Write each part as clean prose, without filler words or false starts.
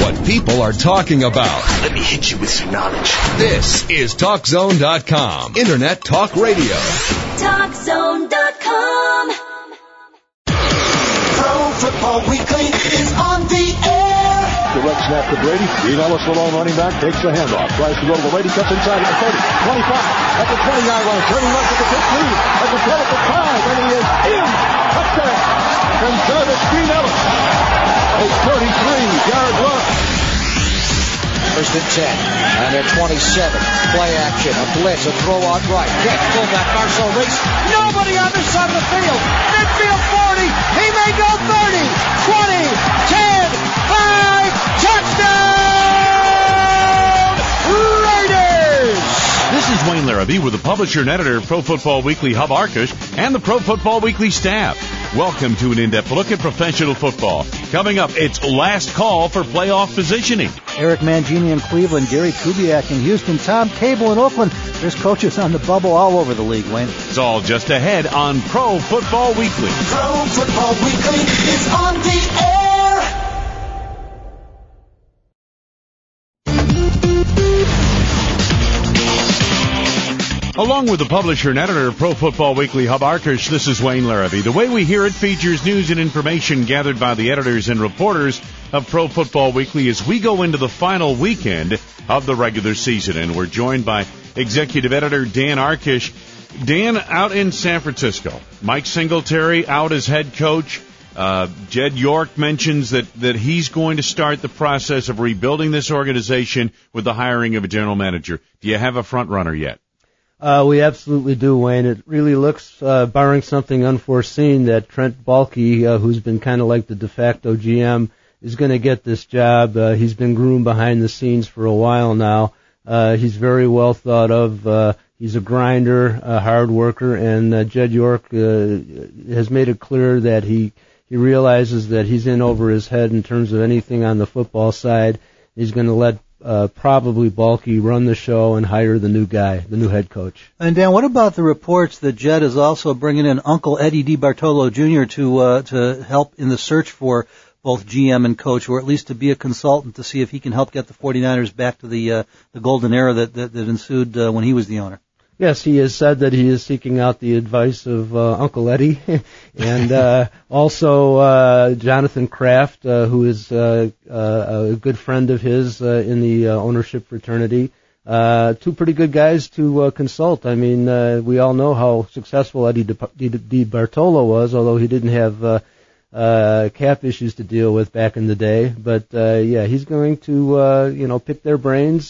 what people are talking about. Let me hit you with some knowledge. This is TalkZone.com. Internet Talk Radio. TalkZone.com. Pro Football Weekly is on the air. Direct snap to Brady. Dean Ellis, the lone running back, takes the handoff. Tries to go to the lady, cuts inside at the 30, 25, at the 20-yard line, turning left at the 15, at the 12, at the 5, and he is in. Touchdown. And Jarvis Dean Ellis. A 33-yard run. First and 10, and at 27, play action, a blitz, a throw out right, catch, fullback, Marcel Reese, nobody on this side of the field, midfield 40, he may go 30, 20, 10, 5, touchdown, Raiders! This is Wayne Larrabee with the publisher and editor of Pro Football Weekly, Hub Arkush, and the Pro Football Weekly staff. Welcome to an in-depth look at professional football. Coming up, it's last call for playoff positioning. Eric Mangini in Cleveland, Gary Kubiak in Houston, Tom Cable in Oakland. There's coaches on the bubble all over the league, Wayne. It's all just ahead on Pro Football Weekly. Pro Football Weekly is on the air. Along with the publisher and editor of Pro Football Weekly, Hub Arkush, this is Wayne Larrabee. The Way We Hear It features news and information gathered by the editors and reporters of Pro Football Weekly as we go into the final weekend of the regular season. And we're joined by executive editor Dan Arkush. Dan, out in San Francisco, Mike Singletary out as head coach. Jed York mentions that he's going to start the process of rebuilding this organization with the hiring of a general manager. Do you have a front runner yet? We absolutely do, Wayne. It really looks, barring something unforeseen, that Trent Baalke, who's been kind of like the de facto GM, is going to get this job. He's been groomed behind the scenes for a while now. He's very well thought of. He's a grinder, a hard worker, and Jed York has made it clear that he realizes that he's in over his head in terms of anything on the football side. He's going to let probably Baalke run the show and hire the new guy, the new head coach. And Dan, what about the reports that Jed is also bringing in Uncle Eddie DiBartolo Jr. to help in the search for both GM and coach, or at least to be a consultant to see if he can help get the 49ers back to the golden era that ensued when he was the owner? Yes, he has said that he is seeking out the advice of Uncle Eddie, and also Jonathan Kraft, who is a good friend of his in the ownership fraternity. Two pretty good guys to consult. I mean, we all know how successful Eddie DiBartolo was, although he didn't have cap issues to deal with back in the day. But yeah, he's going to pick their brains,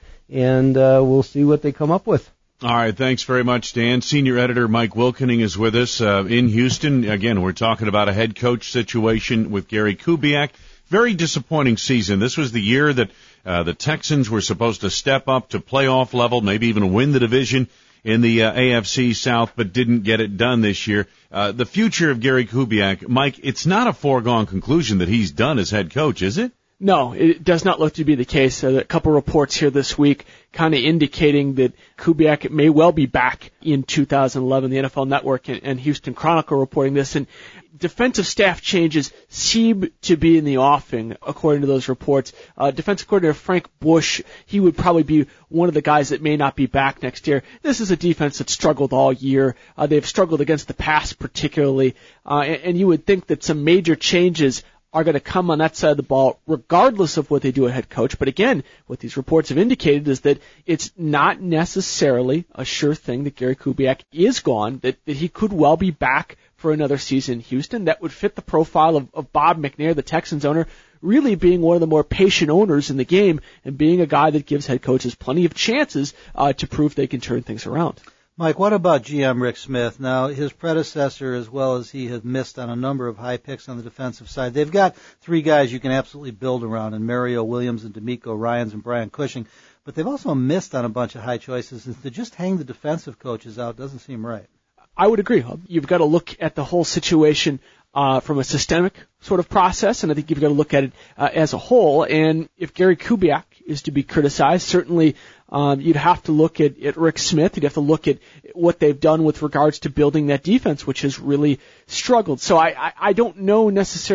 and we'll see what they come up with. All right, thanks very much, Dan. Senior editor Mike Wilkening is with us in Houston. Again, we're talking about a head coach situation with Gary Kubiak. Very disappointing season. This was the year that the Texans were supposed to step up to playoff level, maybe even win the division in the AFC South, but didn't get it done this year. The future of Gary Kubiak, Mike, it's not a foregone conclusion that he's done as head coach, is it? No, it does not look to be the case. A couple reports here this week kind of indicating that Kubiak may well be back in 2011. The NFL Network and Houston Chronicle reporting this. And defensive staff changes seem to be in the offing, according to those reports. Defensive coordinator Frank Bush, he would probably be one of the guys that may not be back next year. This is a defense that struggled all year. They've struggled against the pass particularly. And you would think that some major changes are going to come on that side of the ball regardless of what they do at head coach. But again, what these reports have indicated is that it's not necessarily a sure thing that Gary Kubiak is gone, that he could well be back for another season in Houston. That would fit the profile of Bob McNair, the Texans owner, really being one of the more patient owners in the game and being a guy that gives head coaches plenty of chances to prove they can turn things around. Mike, what about GM Rick Smith? Now, his predecessor, as well as he, has missed on a number of high picks on the defensive side. They've got three guys you can absolutely build around, and Mario Williams and D'Amico Ryans and Brian Cushing. But they've also missed on a bunch of high choices. And to just hang the defensive coaches out doesn't seem right. I would agree. You've got to look at the whole situation from a systemic sort of process, and I think you've got to look at it as a whole. And if Gary Kubiak is to be criticized, certainly you'd have to look at Rick Smith. You'd have to look at what they've done with regards to building that defense, which has really struggled. So I don't know necessarily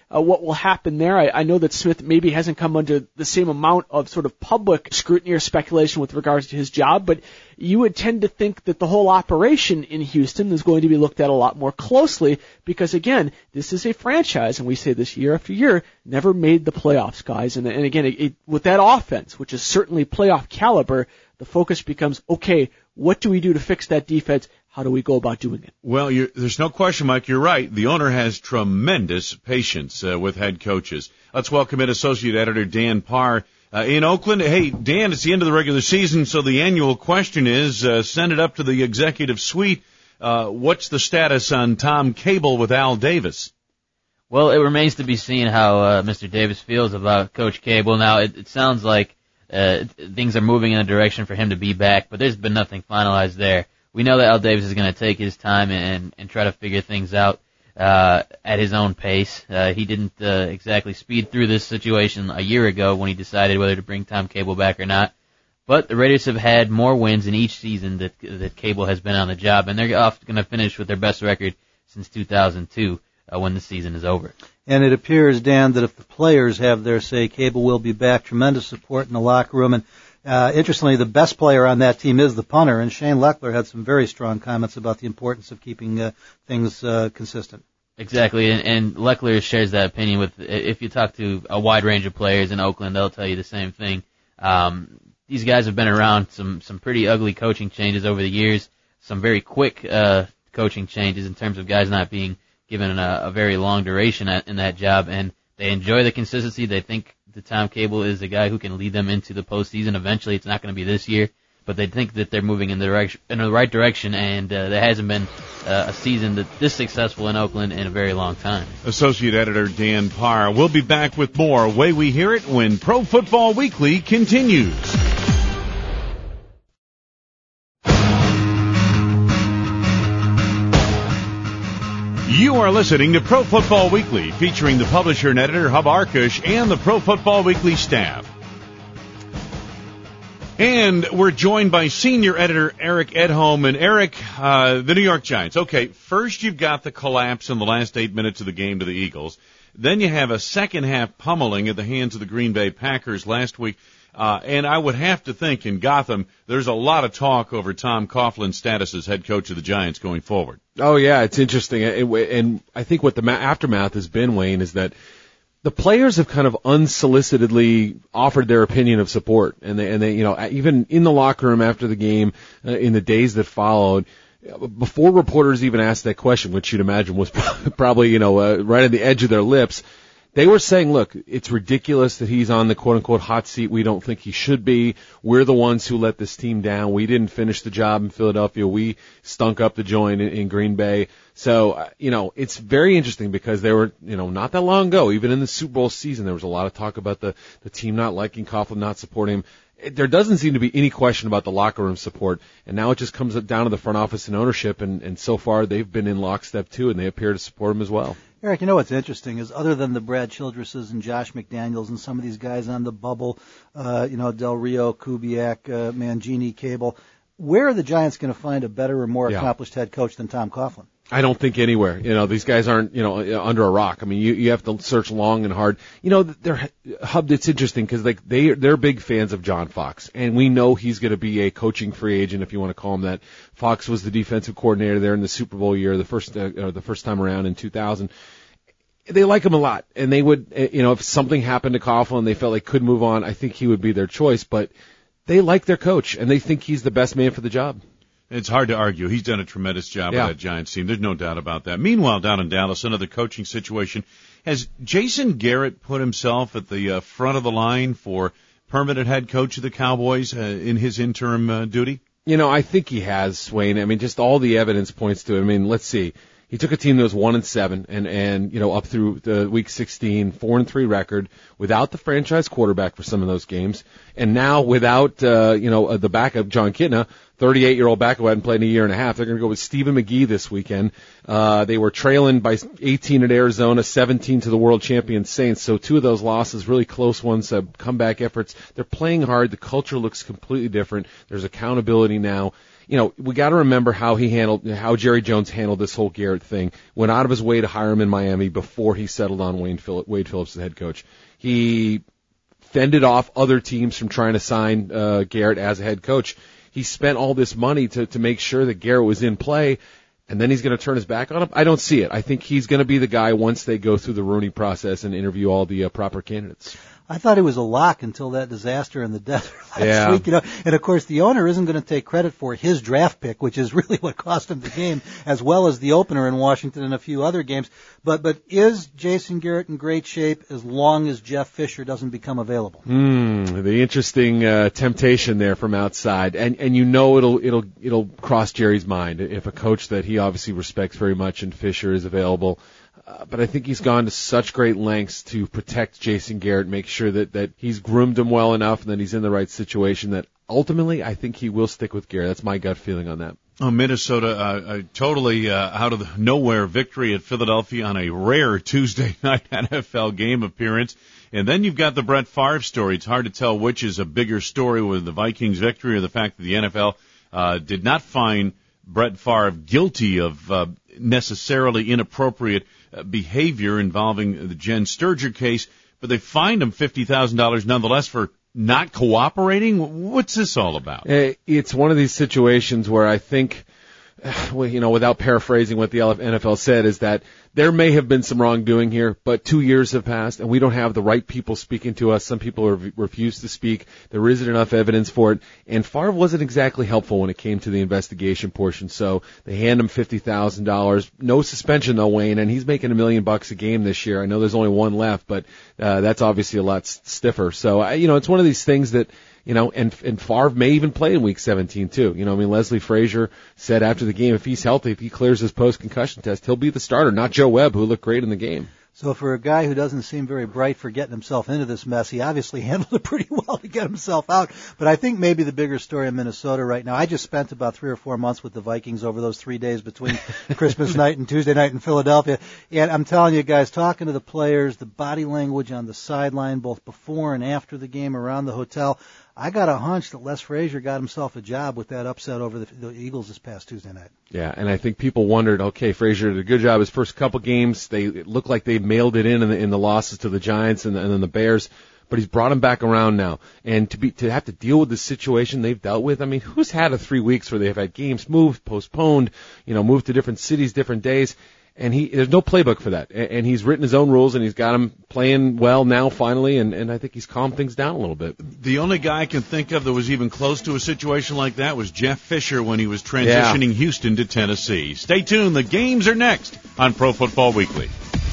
what will happen there. I know that Smith maybe hasn't come under the same amount of sort of public scrutiny or speculation with regards to his job, but you would tend to think that the whole operation in Houston is going to be looked at a lot more closely because, again, this is a franchise, and we say this year after year, never made the playoffs, guys. And again, with that offense, which is certainly playoff caliber, the focus becomes, okay, what do we do to fix that defense? How do we go about doing it? Well, there's no question, Mike, you're right. The owner has tremendous patience with head coaches. Let's welcome in Associate Editor Dan Parr in Oakland. Hey, Dan, it's the end of the regular season, so the annual question is, send it up to the executive suite. What's the status on Tom Cable with Al Davis? Well, it remains to be seen how Mr. Davis feels about Coach Cable. Now, it sounds like things are moving in a direction for him to be back, but there's been nothing finalized there. We know that Al Davis is going to take his time and try to figure things out at his own pace. He didn't exactly speed through this situation a year ago when he decided whether to bring Tom Cable back or not. But the Raiders have had more wins in each season that Cable has been on the job, and they're off going to finish with their best record since 2002 when the season is over. And it appears, Dan, that if the players have their say, Cable will be back. Tremendous support in the locker room. And interestingly, the best player on that team is the punter, and Shane Lechler had some very strong comments about the importance of keeping things consistent. Exactly, and Lechler shares that opinion with, if you talk to a wide range of players in Oakland, they'll tell you the same thing. These guys have been around some pretty ugly coaching changes over the years, some very quick coaching changes in terms of guys not being given a very long duration in that job, and they enjoy the consistency. They think that Tom Cable is a guy who can lead them into the postseason. Eventually, it's not going to be this year, but they think that they're moving in the right direction, and there hasn't been a season this successful in Oakland in a very long time. Associate Editor Dan Parr. We'll be back with more Way We Hear It when Pro Football Weekly continues. You are listening to Pro Football Weekly, featuring the publisher and editor, Hub Arkush, and the Pro Football Weekly staff. And we're joined by senior editor Eric Edholm. And Eric, the New York Giants. Okay, first you've got the collapse in the last 8 minutes of the game to the Eagles. Then you have a second-half pummeling at the hands of the Green Bay Packers last week. And I would have to think in Gotham, there's a lot of talk over Tom Coughlin's status as head coach of the Giants going forward. Oh, yeah, it's interesting. And I think what the aftermath has been, Wayne, is that the players have kind of unsolicitedly offered their opinion of support. And they, you know, even in the locker room after the game, in the days that followed, before reporters even asked that question, which you'd imagine was probably, you know, right on the edge of their lips, they were saying, look, it's ridiculous that he's on the quote-unquote hot seat. We don't think he should be. We're the ones who let this team down. We didn't finish the job in Philadelphia. We stunk up the joint in Green Bay. So, you know, it's very interesting because they were, you know, not that long ago, even in the Super Bowl season, there was a lot of talk about the team not liking Coughlin, not supporting him. There doesn't seem to be any question about the locker room support, and now it just comes down to the front office and ownership, and so far they've been in lockstep too, and they appear to support him as well. Eric, you know what's interesting is other than the Brad Childresses and Josh McDaniels and some of these guys on the bubble, you know, Del Rio, Kubiak, Mangini, Cable, where are the Giants going to find a better or more accomplished head coach than Tom Coughlin? I don't think anywhere. You know, these guys aren't, you know, under a rock. I mean, you have to search long and hard. You know, Hub, it's interesting because like they're big fans of John Fox, and we know he's going to be a coaching free agent, if you want to call him that. Fox was the defensive coordinator there in the Super Bowl year, the first time around in 2000. They like him a lot, and they would, you know, if something happened to Coughlin and they felt they could move on, I think he would be their choice. But they like their coach, and they think he's the best man for the job. It's hard to argue. He's done a tremendous job with that Giants team. There's no doubt about that. Meanwhile, down in Dallas, another coaching situation. Has Jason Garrett put himself at the front of the line for permanent head coach of the Cowboys in his interim duty? You know, I think he has, Wayne. I mean, just all the evidence points to it. I mean, let's see. He took a team that was 1-7 and you know, up through the week 16, 4-3 record without the franchise quarterback for some of those games. And now without, you know, the backup, John Kitna, 38-year-old backup who hadn't played in a year and a half. They're going to go with Stephen McGee this weekend. They were trailing by 18 at Arizona, 17 to the world champion Saints. So two of those losses, really close ones, comeback efforts. They're playing hard. The culture looks completely different. There's accountability now. we got to remember how Jerry Jones handled this whole Garrett thing. Went out of his way to hire him in Miami before he settled on Wade Phillips as head coach. He fended off other teams from trying to sign Garrett as a head coach. He spent all this money to make sure that Garrett was in play, and then he's going to turn his back on him? I don't see it. I think he's going to be the guy once they go through the Rooney process and interview all the proper candidates. I thought it was a lock until that disaster in the desert last week, And of course, the owner isn't going to take credit for his draft pick, which is really what cost him the game, as well as the opener in Washington and a few other games. But is Jason Garrett in great shape as long as Jeff Fisher doesn't become available? The interesting temptation there from outside, and it'll cross Jerry's mind if a coach that he obviously respects very much and Fisher is available. But I think he's gone to such great lengths to protect Jason Garrett, make sure that he's groomed him well enough and that he's in the right situation that ultimately I think he will stick with Garrett. That's my gut feeling on that. Minnesota, totally out of the nowhere victory at Philadelphia on a rare Tuesday night NFL game appearance. And then you've got the Brett Favre story. It's hard to tell which is a bigger story, with the Vikings victory or the fact that the NFL did not find Brett Favre guilty of necessarily inappropriate behavior involving the Jen Sturger case, but they fined him $50,000 nonetheless for not cooperating. What's this all about? It's one of these situations where I think, without paraphrasing what the NFL said, is that there may have been some wrongdoing here, but 2 years have passed and we don't have the right people speaking to us. Some people refuse to speak. There isn't enough evidence for it. And Favre wasn't exactly helpful when it came to the investigation portion. So they hand him $50,000. No suspension though, Wayne, and he's making $1 million a game this year. I know there's only one left, but that's obviously a lot stiffer. So, it's one of these things that, and Favre may even play in Week 17 too. Leslie Frazier said after the game, if he's healthy, if he clears his post-concussion test, he'll be the starter, not Joe Webb, who looked great in the game. So for a guy who doesn't seem very bright for getting himself into this mess, he obviously handled it pretty well to get himself out. But I think maybe the bigger story in Minnesota right now, I just spent about 3 or 4 months with the Vikings over those 3 days between Christmas night and Tuesday night in Philadelphia. And I'm telling you guys, talking to the players, the body language on the sideline, both before and after the game around the hotel, I got a hunch that Les Frazier got himself a job with that upset over the Eagles this past Tuesday night. Yeah, and I think people wondered, okay, Frazier did a good job his first couple games. It looked like they mailed it in the losses to the Giants and then the Bears, but he's brought him back around now. And to have to deal with the situation they've dealt with, I mean, who's had 3 weeks where they've had games moved, postponed, moved to different cities, different days? And there's no playbook for that. And he's written his own rules, and he's got them playing well now, finally, and I think he's calmed things down a little bit. The only guy I can think of that was even close to a situation like that was Jeff Fisher when he was transitioning Houston to Tennessee. Stay tuned. The games are next on Pro Football Weekly.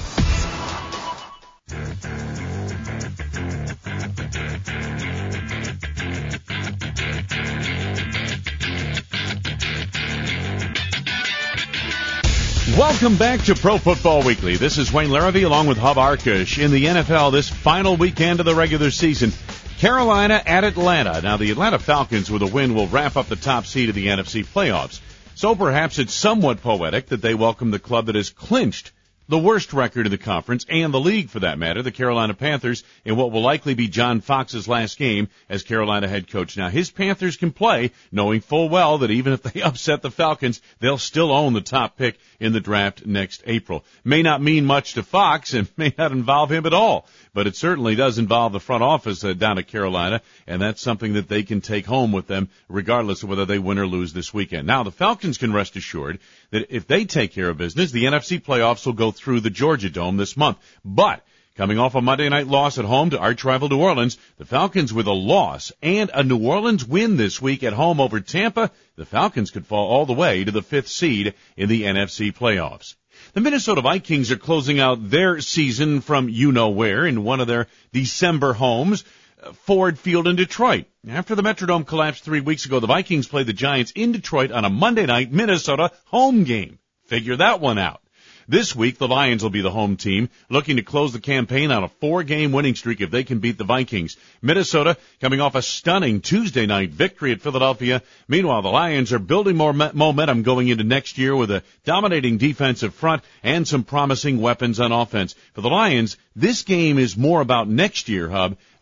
Welcome back to Pro Football Weekly. This is Wayne Larrivee along with Hub Arkush. In the NFL this final weekend of the regular season, Carolina at Atlanta. Now, the Atlanta Falcons with a win will wrap up the top seed of the NFC playoffs. So perhaps it's somewhat poetic that they welcome the club that has clinched the worst record in the conference and the league, for that matter, the Carolina Panthers, in what will likely be John Fox's last game as Carolina head coach. Now, his Panthers can play, knowing full well that even if they upset the Falcons, they'll still own the top pick in the draft next April. May not mean much to Fox and may not involve him at all, but it certainly does involve the front office down at Carolina, and that's something that they can take home with them regardless of whether they win or lose this weekend. Now, the Falcons can rest assured that if they take care of business, the NFC playoffs will go through the Georgia Dome this month. But coming off a Monday night loss at home to arch rival New Orleans, the Falcons with a loss and a New Orleans win this week at home over Tampa, the Falcons could fall all the way to the 5th seed in the NFC playoffs. The Minnesota Vikings are closing out their season from you-know-where in one of their December homes, Ford Field in Detroit. After the Metrodome collapsed 3 weeks ago, the Vikings played the Giants in Detroit on a Monday night Minnesota home game. Figure that one out. This week, the Lions will be the home team, looking to close the campaign on a 4-game winning streak if they can beat the Vikings. Minnesota coming off a stunning Tuesday night victory at Philadelphia. Meanwhile, the Lions are building more momentum going into next year with a dominating defensive front and some promising weapons on offense. For the Lions, this game is more about next year, Hub,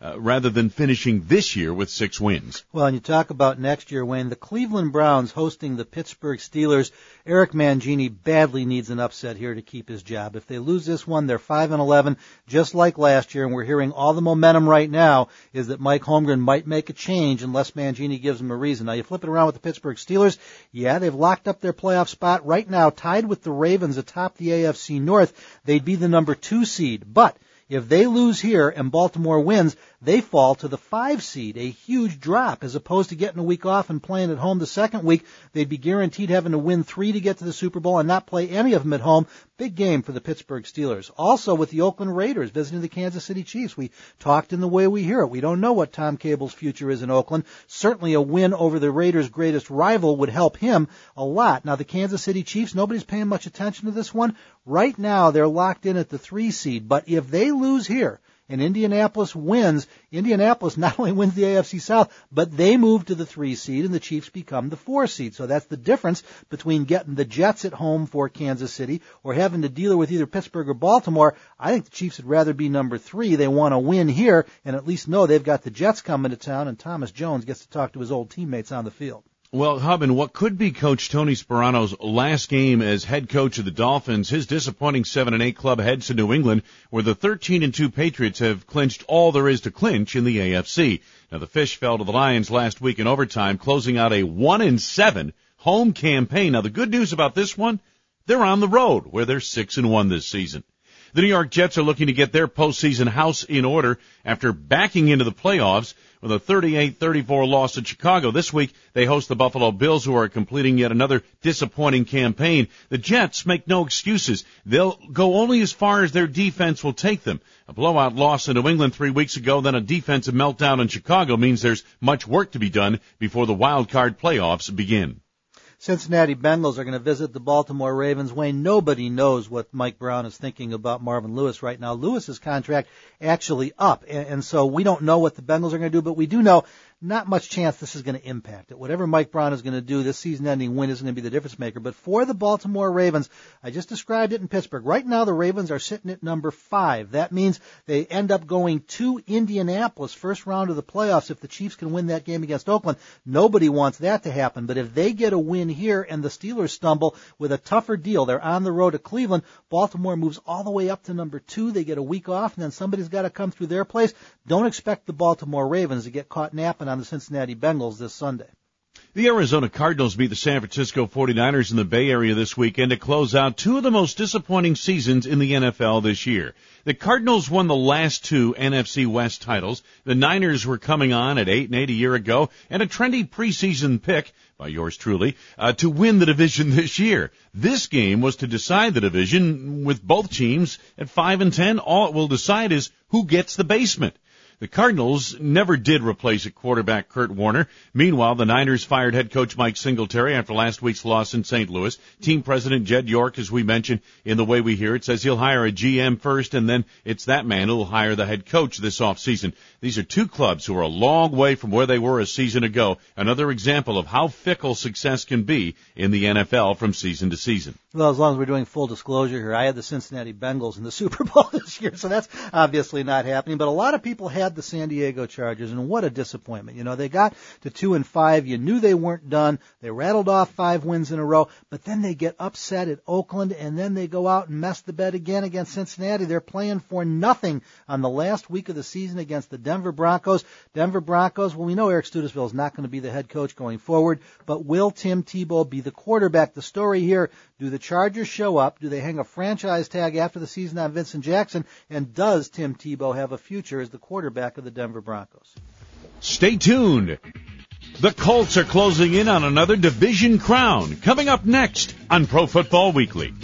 rather than finishing this year with 6 wins. Well, and you talk about next year, Wayne, the Cleveland Browns hosting the Pittsburgh Steelers. Eric Mangini badly needs an upset here to keep his job. If they lose this one, they're 5-11, just like last year, and we're hearing all the momentum right now is that Mike Holmgren might make a change unless Mangini gives him a reason. Now, you flip it around with the Pittsburgh Steelers, yeah, they've locked up their playoff spot right now, tied with the Ravens atop the AFC North. They'd be the number 2 seed, but if they lose here and Baltimore wins, they fall to the 5 seed, a huge drop. As opposed to getting a week off and playing at home the second week, they'd be guaranteed having to win 3 to get to the Super Bowl and not play any of them at home. Big game for the Pittsburgh Steelers. Also with the Oakland Raiders visiting the Kansas City Chiefs. We talked in the way we hear it. We don't know what Tom Cable's future is in Oakland. Certainly a win over the Raiders' greatest rival would help him a lot. Now the Kansas City Chiefs, nobody's paying much attention to this one. Right now they're locked in at the 3 seed, but if they lose here, and Indianapolis wins, Indianapolis not only wins the AFC South, but they move to the 3 seed and the Chiefs become the 4 seed. So that's the difference between getting the Jets at home for Kansas City or having to deal with either Pittsburgh or Baltimore. I think the Chiefs would rather be number 3. They want to win here and at least know they've got the Jets coming to town and Thomas Jones gets to talk to his old teammates on the field. Well, Hub, in what could be Coach Tony Sperano's last game as head coach of the Dolphins, his disappointing 7-8 club heads to New England, where the 13-2 Patriots have clinched all there is to clinch in the AFC. Now, the Fish fell to the Lions last week in overtime, closing out a 1-7 home campaign. Now, the good news about this one, they're on the road, where they're 6-1 this season. The New York Jets are looking to get their postseason house in order after backing into the playoffs with a 38-34 loss to Chicago. This week, they host the Buffalo Bills, who are completing yet another disappointing campaign. The Jets make no excuses. They'll go only as far as their defense will take them. A blowout loss in New England 3 weeks ago, then a defensive meltdown in Chicago means there's much work to be done before the wild card playoffs begin. Cincinnati Bengals are going to visit the Baltimore Ravens. Wayne, nobody knows what Mike Brown is thinking about Marvin Lewis right now. Lewis's contract actually up, and so we don't know what the Bengals are going to do, but we do know not much chance this is going to impact it. Whatever Mike Brown is going to do, this season-ending win isn't going to be the difference maker. But for the Baltimore Ravens, I just described it in Pittsburgh. Right now, the Ravens are sitting at number 5. That means they end up going to Indianapolis, first round of the playoffs, if the Chiefs can win that game against Oakland. Nobody wants that to happen. But if they get a win here and the Steelers stumble with a tougher deal, they're on the road to Cleveland, Baltimore moves all the way up to number 2. They get a week off, and then somebody's got to come through their place. Don't expect the Baltimore Ravens to get caught napping on the Cincinnati Bengals this Sunday. The Arizona Cardinals beat the San Francisco 49ers in the Bay Area this weekend to close out 2 of the most disappointing seasons in the NFL this year. The Cardinals won the last 2 NFC West titles. The Niners were coming on at 8-8 a year ago, and a trendy preseason pick by yours truly to win the division this year. This game was to decide the division with both teams at 5-10. All it will decide is who gets the basement. The Cardinals never did replace at quarterback Kurt Warner. Meanwhile, the Niners fired head coach Mike Singletary after last week's loss in St. Louis. Team president Jed York, as we mentioned in the way we hear it, says he'll hire a GM first, and then it's that man who'll hire the head coach this offseason. These are 2 clubs who are a long way from where they were a season ago. Another example of how fickle success can be in the NFL from season to season. Well, as long as we're doing full disclosure here, I had the Cincinnati Bengals in the Super Bowl this year, so that's obviously not happening. But a lot of people had the San Diego Chargers, and what a disappointment. You know, they got to 2-5. You knew they weren't done. They rattled off 5 wins in a row, but then they get upset at Oakland, and then they go out and mess the bed again against Cincinnati. They're playing for nothing on the last week of the season against the Denver Broncos. Denver Broncos, well, we know Eric Studesville is not going to be the head coach going forward, but will Tim Tebow be the quarterback? The story here, do the Chargers show up? Do they hang a franchise tag after the season on Vincent Jackson? And does Tim Tebow have a future as the quarterback of the Denver Broncos? Stay tuned. The Colts are closing in on another division crown. Coming up next on Pro Football Weekly.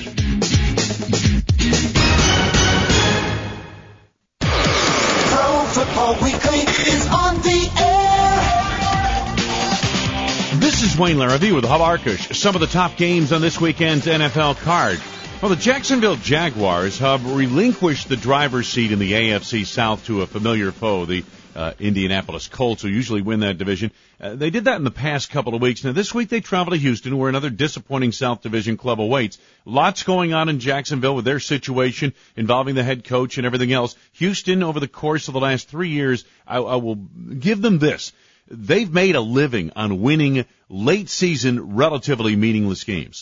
Pro Football Weekly is on the air. This is Wayne Larrivee with Hub Arkush. Some of the top games on this weekend's NFL card. Well, the Jacksonville Jaguars have relinquished the driver's seat in the AFC South to a familiar foe, the Indianapolis Colts, who usually win that division. They did that in the past couple of weeks. Now, this week they travel to Houston, where another disappointing South Division club awaits. Lots going on in Jacksonville with their situation involving the head coach and everything else. Houston, over the course of the last 3 years, I will give them this. They've made a living on winning late-season, relatively meaningless games.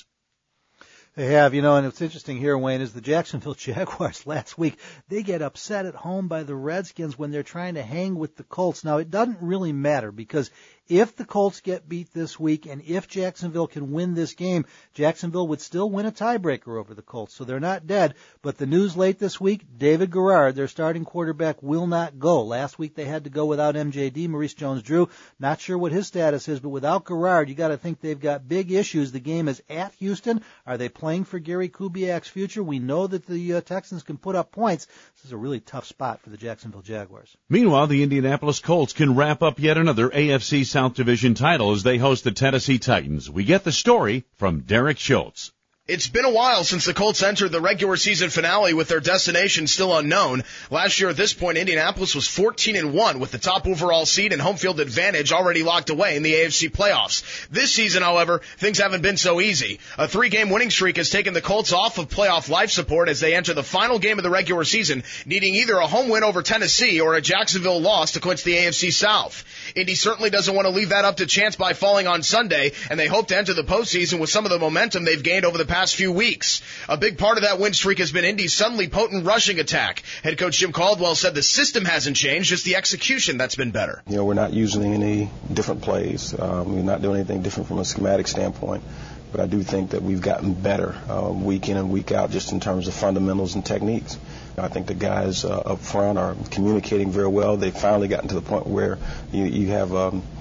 They have, and what's interesting here, Wayne, is the Jacksonville Jaguars last week, they get upset at home by the Redskins when they're trying to hang with the Colts. Now, it doesn't really matter because if the Colts get beat this week and if Jacksonville can win this game, Jacksonville would still win a tiebreaker over the Colts, so they're not dead. But the news late this week, David Garrard, their starting quarterback, will not go. Last week they had to go without MJD, Maurice Jones-Drew. Not sure what his status is, but without Garrard, you got to think they've got big issues. The game is at Houston. Are they playing for Gary Kubiak's future? We know that the Texans can put up points. This is a really tough spot for the Jacksonville Jaguars. Meanwhile, the Indianapolis Colts can wrap up yet another AFC South Division title as they host the Tennessee Titans. We get the story from Derek Schultz. It's been a while since the Colts entered the regular season finale with their destination still unknown. Last year at this point, Indianapolis was 14-1 with the top overall seed and home field advantage already locked away in the AFC playoffs. This season, however, things haven't been so easy. A 3-game winning streak has taken the Colts off of playoff life support as they enter the final game of the regular season, needing either a home win over Tennessee or a Jacksonville loss to clinch the AFC South. Indy certainly doesn't want to leave that up to chance by falling on Sunday, and they hope to enter the postseason with some of the momentum they've gained over the past few weeks. A big part of that win streak has been Indy's suddenly potent rushing attack. Head coach Jim Caldwell said the system hasn't changed, just the execution that's been better. We're not using any different plays. We're not doing anything different from a schematic standpoint. But I do think that we've gotten better week in and week out just in terms of fundamentals and techniques. I think the guys up front are communicating very well. They've finally gotten to the point where you have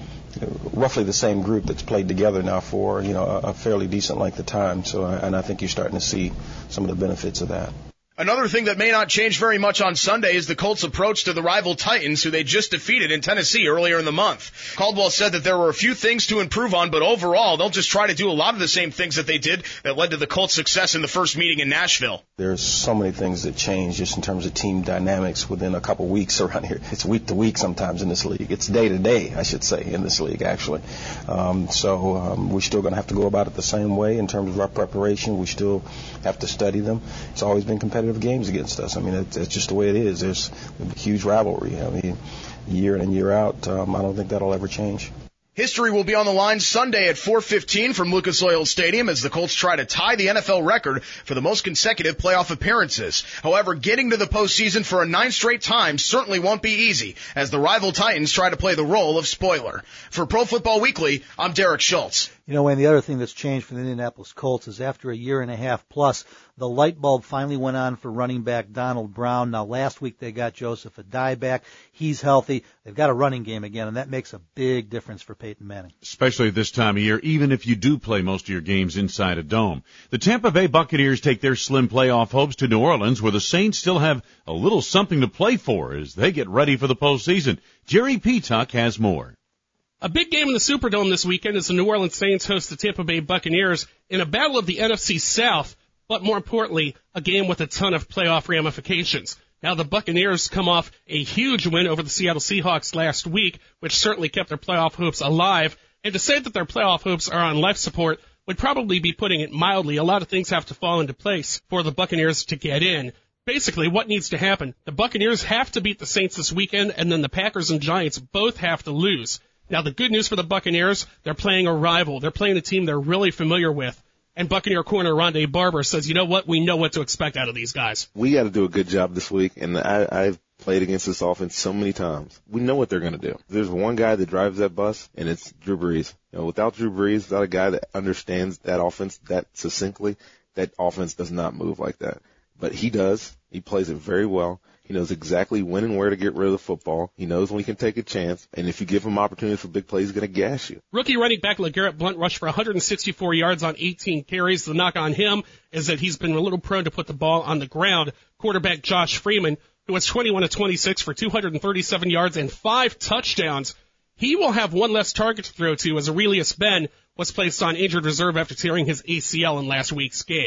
roughly the same group that's played together now for a fairly decent length of time. And I think you're starting to see some of the benefits of that. Another thing that may not change very much on Sunday is the Colts' approach to the rival Titans, who they just defeated in Tennessee earlier in the month. Caldwell said that there were a few things to improve on, but overall, they'll just try to do a lot of the same things that they did that led to the Colts' success in the first meeting in Nashville. There's so many things that change just in terms of team dynamics within a couple weeks around here. It's week to week sometimes in this league. It's day to day, I should say, in this league, actually. So we're still going to have to go about it the same way in terms of our preparation. We still have to study them. It's always been competitive games against us. I mean, it's just the way it is. There's a huge rivalry. I mean, year in and year out, I don't think that'll ever change. History will be on the line Sunday at 4:15 from Lucas Oil Stadium as the Colts try to tie the NFL record for the most consecutive playoff appearances. However, getting to the postseason for a 9th straight time certainly won't be easy as the rival Titans try to play the role of spoiler. For Pro Football Weekly, I'm Derek Schultz. Wayne, the other thing that's changed for the Indianapolis Colts is after a year and a half plus, the light bulb finally went on for running back Donald Brown. Now, last week they got Joseph Adai back. He's healthy. They've got a running game again, and that makes a big difference for Peyton Manning. Especially at this time of year, even if you do play most of your games inside a dome. The Tampa Bay Buccaneers take their slim playoff hopes to New Orleans, where the Saints still have a little something to play for as they get ready for the postseason. Jerry Petuck has more. A big game in the Superdome this weekend as the New Orleans Saints host the Tampa Bay Buccaneers in a battle of the NFC South, but more importantly, a game with a ton of playoff ramifications. Now, the Buccaneers come off a huge win over the Seattle Seahawks last week, which certainly kept their playoff hopes alive. And to say that their playoff hopes are on life support would probably be putting it mildly. A lot of things have to fall into place for the Buccaneers to get in. Basically, what needs to happen? The Buccaneers have to beat the Saints this weekend, and then the Packers and Giants both have to lose. Now, the good news for the Buccaneers, they're playing a rival. They're playing a team they're really familiar with. And Buccaneer corner Rondé Barber says, you know what? We know what to expect out of these guys. We got to do a good job this week, and I've played against this offense so many times. We know what they're going to do. There's one guy that drives that bus, and it's Drew Brees. Without Drew Brees, without a guy that understands that offense that succinctly, that offense does not move like that. But he does. He plays it very well. He knows exactly when and where to get rid of the football. He knows when he can take a chance. And if you give him opportunities for big plays, he's going to gas you. Rookie running back LeGarrette Blount rushed for 164 yards on 18 carries. The knock on him is that he's been a little prone to put the ball on the ground. Quarterback Josh Freeman, who was 21 of 26 for 237 yards and 5 touchdowns. He will have one less target to throw to as Aurelius Ben was placed on injured reserve after tearing his ACL in last week's game.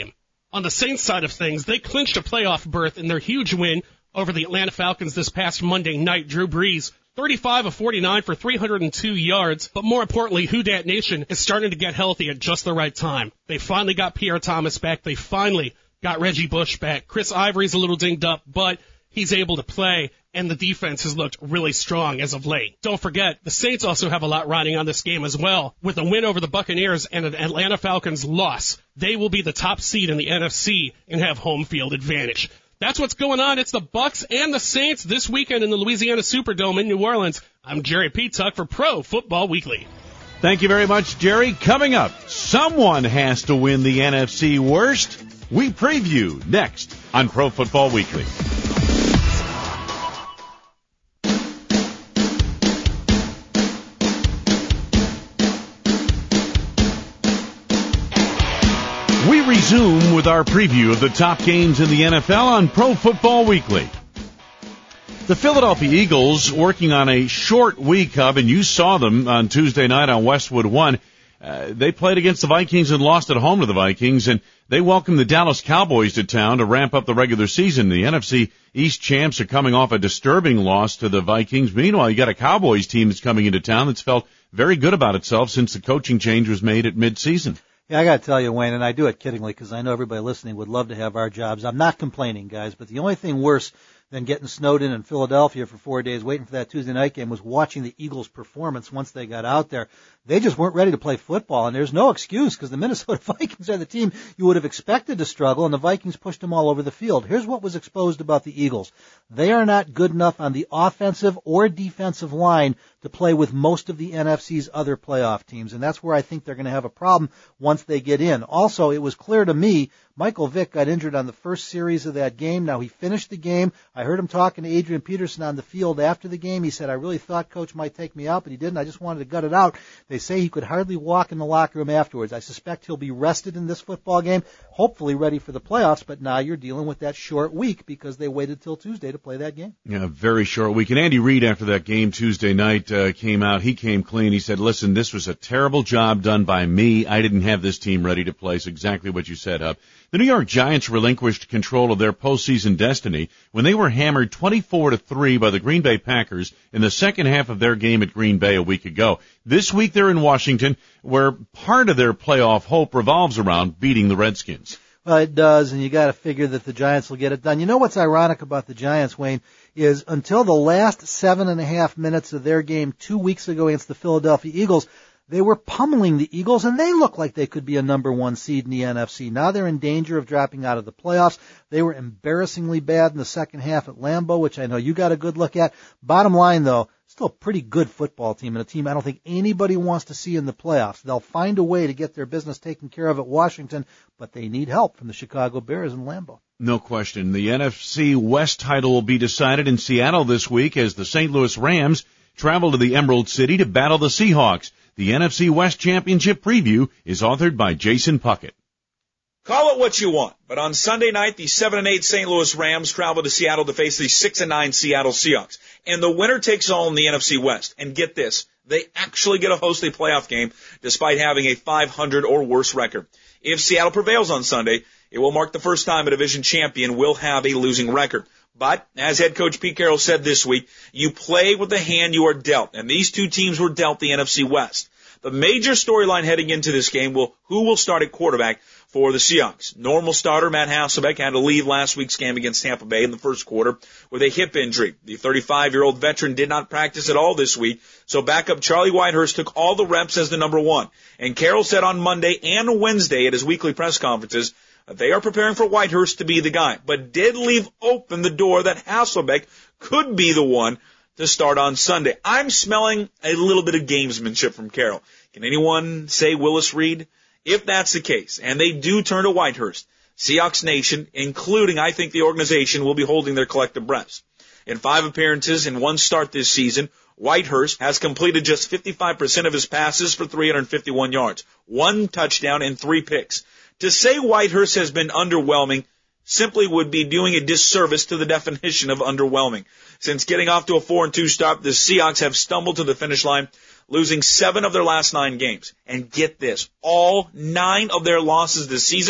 On the Saints side of things, they clinched a playoff berth in their huge win over the Atlanta Falcons this past Monday night. Drew Brees, 35 of 49 for 302 yards. But more importantly, Who Dat Nation is starting to get healthy at just the right time. They finally got Pierre Thomas back. They finally got Reggie Bush back. Chris Ivory's a little dinged up, but he's able to play, and the defense has looked really strong as of late. Don't forget, the Saints also have a lot riding on this game as well. With a win over the Buccaneers and an Atlanta Falcons loss, they will be the top seed in the NFC and have home field advantage. That's what's going on. It's the Bucs and the Saints this weekend in the Louisiana Superdome in New Orleans. I'm Jerry Petuck for Pro Football Weekly. Thank you very much, Jerry. Coming up, someone has to win the NFC worst. We preview next on Pro Football Weekly. We resume with our preview of the top games in the NFL on Pro Football Weekly. The Philadelphia Eagles working on a short week, Hub, and you saw them on Tuesday night on Westwood One. They played against the Vikings and lost at home to the Vikings, and they welcomed the Dallas Cowboys to town to ramp up the regular season. The NFC East champs are coming off a disturbing loss to the Vikings. Meanwhile, you got a Cowboys team that's coming into town that's felt very good about itself since the coaching change was made at midseason. Yeah, I got to tell you, Wayne, and I do it kiddingly because I know everybody listening would love to have our jobs. I'm not complaining, guys, but the only thing worse than getting snowed in Philadelphia for 4 days waiting for that Tuesday night game was watching the Eagles' performance once they got out there. They just weren't ready to play football, and there's no excuse because the Minnesota Vikings are the team you would have expected to struggle, and the Vikings pushed them all over the field. Here's what was exposed about the Eagles. They are not good enough on the offensive or defensive line to play with most of the NFC's other playoff teams, and that's where I think they're going to have a problem once they get in. Also, it was clear to me Michael Vick got injured on the first series of that game. Now, he finished the game. I heard him talking to Adrian Peterson on the field after the game. He said, I really thought Coach might take me out, but he didn't. I just wanted to gut it out. They say he could hardly walk in the locker room afterwards. I suspect he'll be rested in this football game, hopefully ready for the playoffs, but now you're dealing with that short week because they waited till Tuesday to play that game. Yeah, very short week. And Andy Reid, after that game Tuesday night, came out. He came clean. He said, listen, this was a terrible job done by me. I didn't have this team ready to play. It's exactly what you said, Hub. The New York Giants relinquished control of their postseason destiny when they were hammered 24-3 by the Green Bay Packers in the second half of their game at Green Bay a week ago. This week they're in Washington, where part of their playoff hope revolves around beating the Redskins. Well, it does, and you got to figure that the Giants will get it done. You know what's ironic about the Giants, Wayne, is until the last 7.5 minutes of their game 2 weeks ago against the Philadelphia Eagles, they were pummeling the Eagles, and they looked like they could be a number one seed in the NFC. Now they're in danger of dropping out of the playoffs. They were embarrassingly bad in the second half at Lambeau, which I know you got a good look at. Bottom line, though, still a pretty good football team, and a team I don't think anybody wants to see in the playoffs. They'll find a way to get their business taken care of at Washington, but they need help from the Chicago Bears and Lambeau. No question. The NFC West title will be decided in Seattle this week as the St. Louis Rams travel to the Emerald City to battle the Seahawks. The NFC West Championship preview is authored by Jason Puckett. Call it what you want, but on Sunday night, the 7-8 St. Louis Rams travel to Seattle to face the 6-9 Seattle Seahawks. And the winner takes all in the NFC West. And get this, they actually get to host a playoff game despite having a 500 or worse record. If Seattle prevails on Sunday, it will mark the first time a division champion will have a losing record. But, as head coach Pete Carroll said this week, you play with the hand you are dealt. And these two teams were dealt the NFC West. The major storyline heading into this game will who will start at quarterback for the Seahawks. Normal starter Matt Hasselbeck had to leave last week's game against Tampa Bay in the first quarter with a hip injury. The 35-year-old veteran did not practice at all this week, so backup Charlie Whitehurst took all the reps as the number one. And Carroll said on Monday and Wednesday at his weekly press conferences that they are preparing for Whitehurst to be the guy, but did leave open the door that Hasselbeck could be the one to start on Sunday. I'm smelling a little bit of gamesmanship from Carroll. Can anyone say Willis Reed? If that's the case, and they do turn to Whitehurst, Seahawks Nation, including I think the organization, will be holding their collective breaths. In 5 appearances and 1 start this season, Whitehurst has completed just 55% of his passes for 351 yards, 1 touchdown and 3 picks. To say Whitehurst has been underwhelming simply would be doing a disservice to the definition of underwhelming. Since getting off to a 4-2 start, the Seahawks have stumbled to the finish line, losing 7 of their last 9 games. And get this, all 9 of their losses this season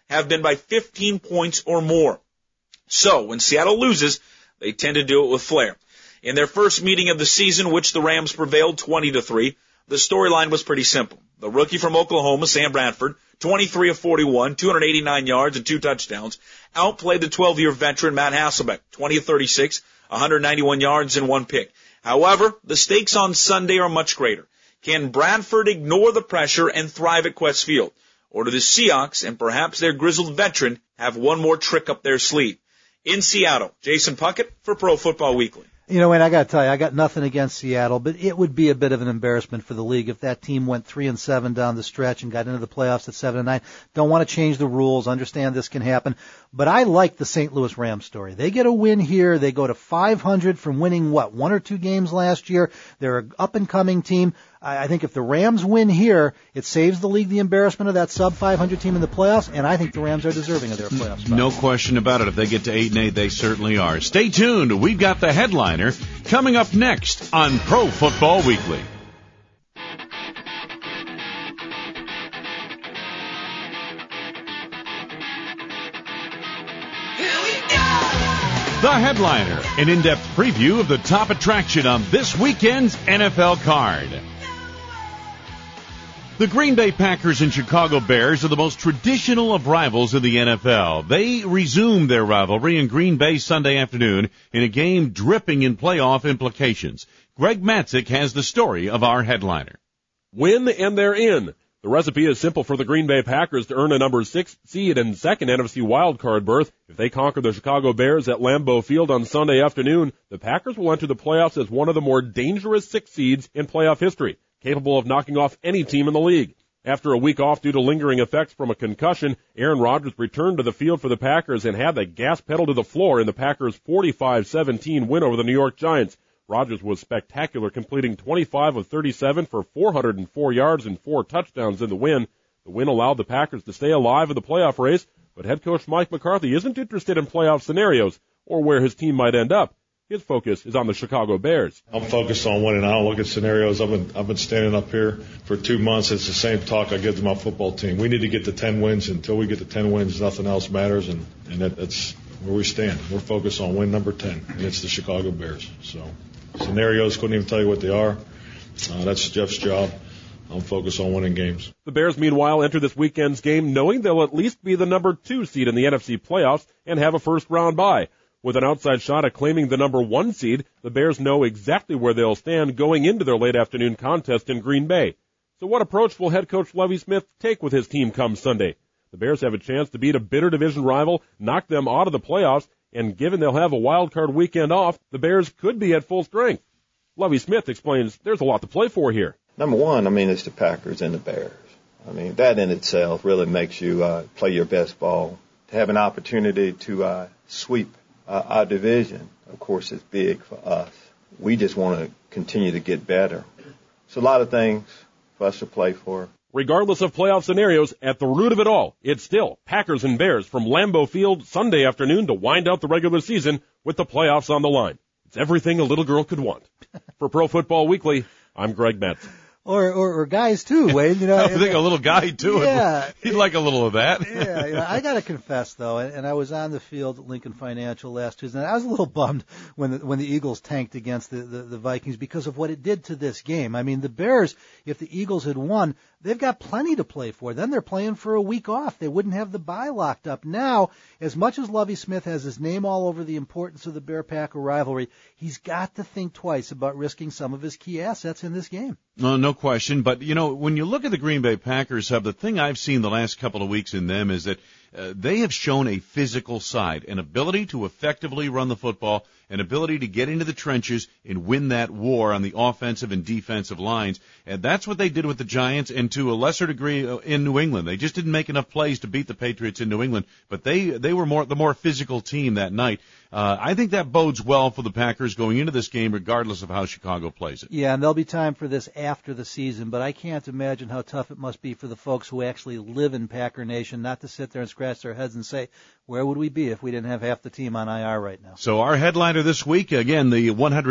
have been by 15 points or more. So when Seattle loses, they tend to do it with flair. In their first meeting of the season, which the Rams prevailed 20-3, the storyline was pretty simple. The rookie from Oklahoma, Sam Bradford, 23 of 41, 289 yards and 2 touchdowns, outplayed the 12-year veteran Matt Hasselbeck, 20 of 36, 191 yards and 1 pick. However, the stakes on Sunday are much greater. Can Bradford ignore the pressure and thrive at Qwest Field? Or do the Seahawks and perhaps their grizzled veteran have one more trick up their sleeve? In Seattle, Jason Puckett for Pro Football Weekly. You know, Wayne, I got to tell you, I got nothing against Seattle, but it would be a bit of an embarrassment for the league if that team went 3-7 down the stretch and got into the playoffs at 7-9. Don't want to change the rules. Understand this can happen, but I like the St. Louis Rams story. They get a win here. They go to 500 from winning 1 or 2 games last year. They're an up and coming team. I think if the Rams win here, it saves the league the embarrassment of that sub-500 team in the playoffs, and I think the Rams are deserving of their playoff spot. No question about it. If they get to 8-8, they certainly are. Stay tuned. We've got the headliner coming up next on Pro Football Weekly. The headliner, an in-depth preview of the top attraction on this weekend's NFL card. The Green Bay Packers and Chicago Bears are the most traditional of rivals in the NFL. They resumed their rivalry in Green Bay Sunday afternoon in a game dripping in playoff implications. Greg Matzik has the story of our headliner. Win and they're in. The recipe is simple for the Green Bay Packers to earn a number 6 seed and second NFC wildcard berth. If they conquer the Chicago Bears at Lambeau Field on Sunday afternoon, the Packers will enter the playoffs as one of the more dangerous 6 seeds in playoff history, capable of knocking off any team in the league. After a week off due to lingering effects from a concussion, Aaron Rodgers returned to the field for the Packers and had the gas pedal to the floor in the Packers' 45-17 win over the New York Giants. Rodgers was spectacular, completing 25 of 37 for 404 yards and 4 touchdowns in the win. The win allowed the Packers to stay alive in the playoff race, but head coach Mike McCarthy isn't interested in playoff scenarios or where his team might end up. His focus is on the Chicago Bears. I'm focused on winning. I don't look at scenarios. I've been standing up here for 2 months. It's the same talk I give to my football team. We need to get to 10 wins. Until we get to 10 wins, nothing else matters, and that's where we stand. We're focused on win number 10, and it's the Chicago Bears. So scenarios, couldn't even tell you what they are. That's Jeff's job. I'm focused on winning games. The Bears, meanwhile, enter this weekend's game knowing they'll at least be the number 2 seed in the NFC playoffs and have a first-round bye. With an outside shot at claiming the number 1 seed, the Bears know exactly where they'll stand going into their late afternoon contest in Green Bay. So what approach will head coach Lovie Smith take with his team come Sunday? The Bears have a chance to beat a bitter division rival, knock them out of the playoffs, and given they'll have a wild card weekend off, the Bears could be at full strength. Lovie Smith explains there's a lot to play for here. Number 1, it's the Packers and the Bears. That in itself really makes you play your best ball. To have an opportunity to sweep our division, of course, is big for us. We just want to continue to get better. It's a lot of things for us to play for. Regardless of playoff scenarios, at the root of it all, it's still Packers and Bears from Lambeau Field Sunday afternoon to wind out the regular season with the playoffs on the line. It's everything a little girl could want. For Pro Football Weekly, I'm Greg Metz. Or guys too, Wade. I think a little guy too. Yeah, he'd like a little of that. Yeah, I gotta confess though, and I was on the field at Lincoln Financial last Tuesday, and I was a little bummed when the Eagles tanked against the Vikings because of what it did to this game. The Bears, if the Eagles had won, they've got plenty to play for. Then they're playing for a week off. They wouldn't have the bye locked up. Now, as much as Lovie Smith has his name all over the importance of the Bear-Packer rivalry, he's got to think twice about risking some of his key assets in this game. No question. But, when you look at the Green Bay Packers, the thing I've seen the last couple of weeks in them is that they have shown a physical side, an ability to effectively run the football, an ability to get into the trenches and win that war on the offensive and defensive lines. And that's what they did with the Giants and to a lesser degree in New England. They just didn't make enough plays to beat the Patriots in New England, but they were the more physical team that night. I think that bodes well for the Packers going into this game regardless of how Chicago plays it. Yeah, and there'll be time for this after the season, but I can't imagine how tough it must be for the folks who actually live in Packer Nation not to sit there and scratch their heads and say, where would we be if we didn't have half the team on IR right now? So our headliner this week, again, the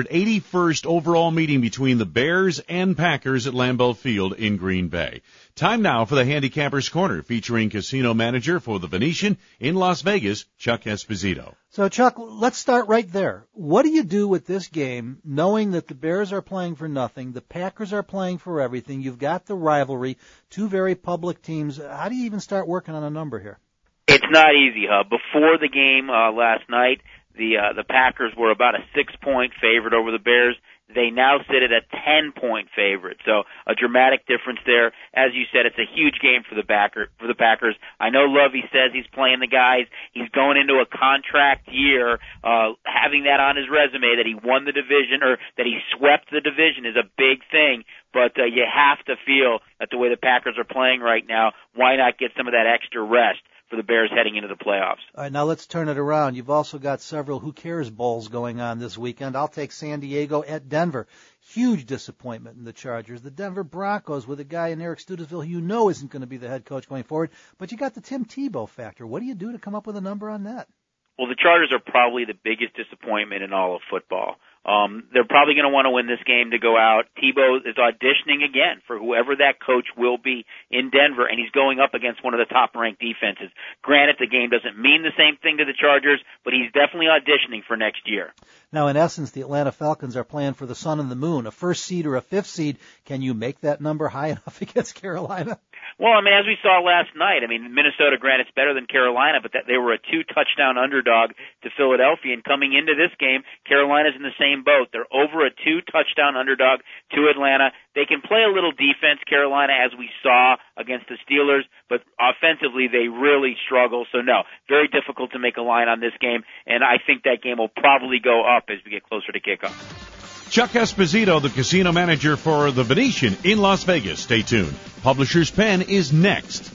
181st overall meeting between the Bears and Packers at Lambeau Field in Green Bay. Time now for the Handicapper's Corner, featuring casino manager for the Venetian in Las Vegas, Chuck Esposito. So, Chuck, let's start right there. What do you do with this game, knowing that the Bears are playing for nothing, the Packers are playing for everything, you've got the rivalry, two very public teams. How do you even start working on a number here? It's not easy, Hub. Before the game last night, the Packers were about a 6-point favorite over the Bears. They now sit at a 10-point favorite, so a dramatic difference there. As you said, it's a huge game for the Packers. I know Lovey says he's playing the guys. He's going into a contract year. Having that on his resume that he won the division or that he swept the division is a big thing. But you have to feel that the way the Packers are playing right now, why not get some of that extra rest for the Bears heading into the playoffs? All right, now let's turn it around. You've also got several Who Cares Bowls going on this weekend. I'll take San Diego at Denver. Huge disappointment in the Chargers. The Denver Broncos with a guy in Eric Studesville who you know isn't going to be the head coach going forward. But you got the Tim Tebow factor. What do you do to come up with a number on that? Well, the Chargers are probably the biggest disappointment in all of football. They're probably going to want to win this game to go out. Tebow is auditioning again for whoever that coach will be in Denver, and he's going up against one of the top-ranked defenses. Granted, the game doesn't mean the same thing to the Chargers, but he's definitely auditioning for next year. Now, in essence, the Atlanta Falcons are playing for the sun and the moon, a first seed or a fifth seed. Can you make that number high enough against Carolina? Well, I mean, as we saw last night, I mean, Minnesota, granted, it's better than Carolina, but that they were a 2-touchdown underdog to Philadelphia, and coming into this game, Carolina's in the same boat. They're over a 2-touchdown underdog to Atlanta. They can play a little defense, Carolina, as we saw against the Steelers, but offensively they really struggle. So, no, very difficult to make a line on this game, and I think that game will probably go up as we get closer to kickoff. Chuck Esposito, the casino manager for the Venetian in Las Vegas. Stay tuned. Publisher's Pen is next.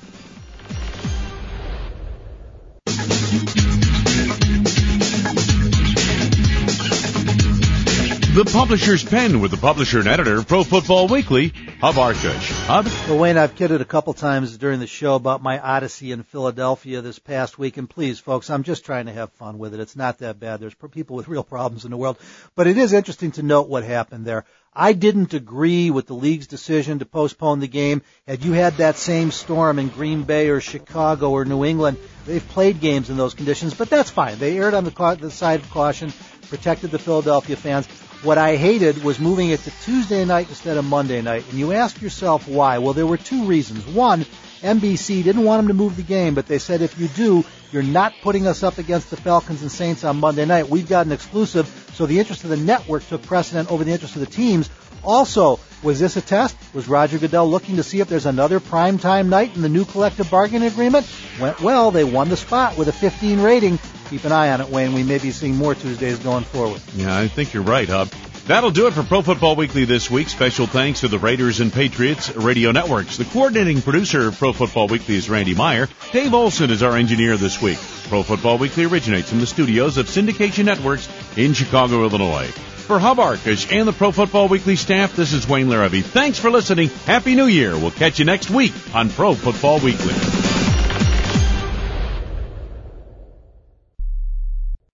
The Publisher's Pen with the publisher and editor of Pro Football Weekly, Hub Arkush. Hub? Well, Wayne, I've kidded a couple times during the show about my odyssey in Philadelphia this past week, and please, folks, I'm just trying to have fun with it. It's not that bad. There's people with real problems in the world, but it is interesting to note what happened there. I didn't agree with the league's decision to postpone the game. Had you had that same storm in Green Bay or Chicago or New England, they've played games in those conditions, but that's fine. They erred on the side of caution, protected the Philadelphia fans. What I hated was moving it to Tuesday night instead of Monday night. And you ask yourself why. Well, there were two reasons. One, NBC didn't want them to move the game, but they said if you do, you're not putting us up against the Falcons and Saints on Monday night. We've got an exclusive, so the interest of the network took precedent over the interest of the teams. Also, was this a test? Was Roger Goodell looking to see if there's another primetime night in the new collective bargaining agreement? Went well. They won the spot with a 15 rating. Keep an eye on it, Wayne. We may be seeing more Tuesdays going forward. Yeah, I think you're right, Hub. That'll do it for Pro Football Weekly this week. Special thanks to the Raiders and Patriots radio networks. The coordinating producer of Pro Football Weekly is Randy Meyer. Dave Olson is our engineer this week. Pro Football Weekly originates from the studios of Syndication Networks in Chicago, Illinois. For Hub Arkush and the Pro Football Weekly staff, this is Wayne Larrabee. Thanks for listening. Happy New Year. We'll catch you next week on Pro Football Weekly.